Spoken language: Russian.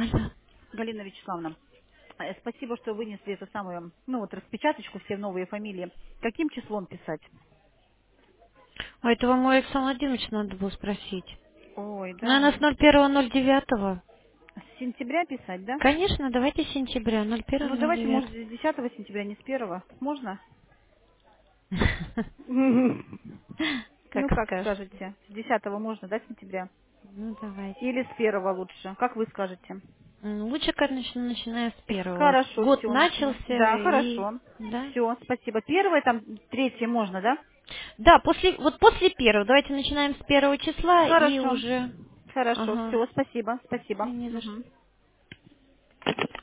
Алло. Галина Вячеславовна, спасибо, что вынесли эту самую, ну вот распечаточку, все новые фамилии. Каким числом писать? А это вам у Александра Владимировича надо было спросить. Ой, Наверное, да. с 01.09. С сентября писать, да? Конечно, давайте сентября, Ну давайте, может, 01.09. с 10 сентября, не с первого. Можно? Как Ну, как скажете. скажете. С 10 можно, да, сентября? Ну, давайте. Или с первого лучше? Как вы скажете? Лучше, конечно, начиная с первого. Хорошо, Год все, начинаем. начался Да, и... хорошо. Да? Все, спасибо. Первое, там, третье можно, да? Да, после первого. Давайте начинаем с первого числа и Хорошо. уже... Хорошо, Ага. все, спасибо, спасибо. Не за что. Мгм.